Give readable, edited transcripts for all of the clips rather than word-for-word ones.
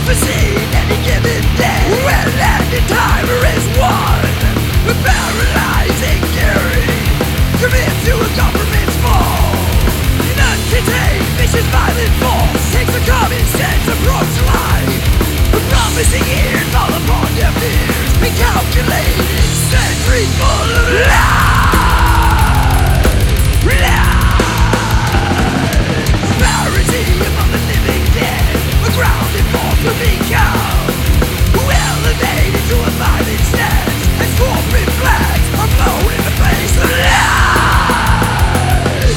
Foreseen any given day, when ended timer is one. A paralyzing fury, commit to a government's fall. An uncontained, vicious, violent force takes a common sense approach to life. A promising years fall upon their fears, a calculated century full of lies. Parity among the living dead, a grounded force will become elevated to a violent stance as corporate flags are blown in the face of lies.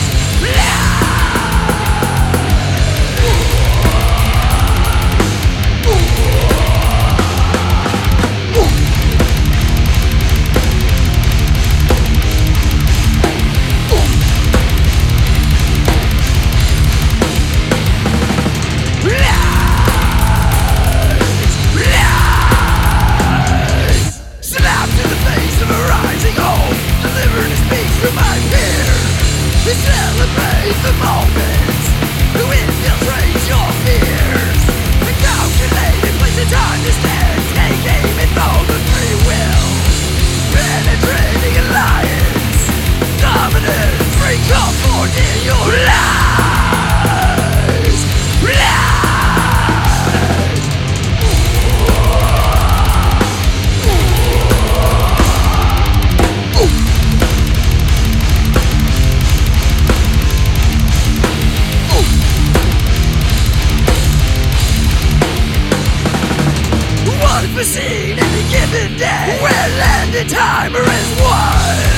Slap to the face of a rising hope, delivered a speech to my fears. To celebrate the moments, to infiltrate your fears. A calculated place and time to stand, take aim and throw the free will. Penetrating alliance, dominance, bring comfort in your lies. Unforeseen any given day, where landed timer is one.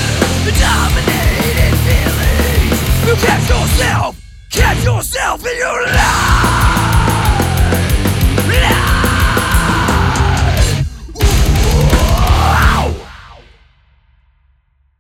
Dominated feelings, you catch yourself in your life.